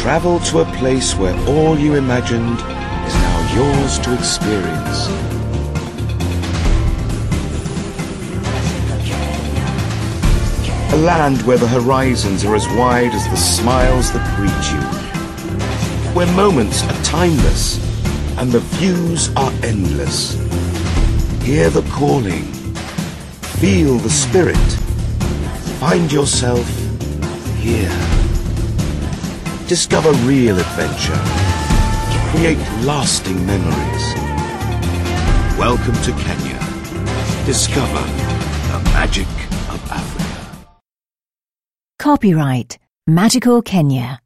Travel to a place where all you imagined is now yours to experience. A land where the horizons are as wide as the smiles that greet you. Where moments are timeless and the views are endless. Hear the calling. Feel the spirit. Find yourself here. Discover real adventure. Create lasting memories. Welcome to Kenya. Discover the magic of Africa. Copyright Magical Kenya.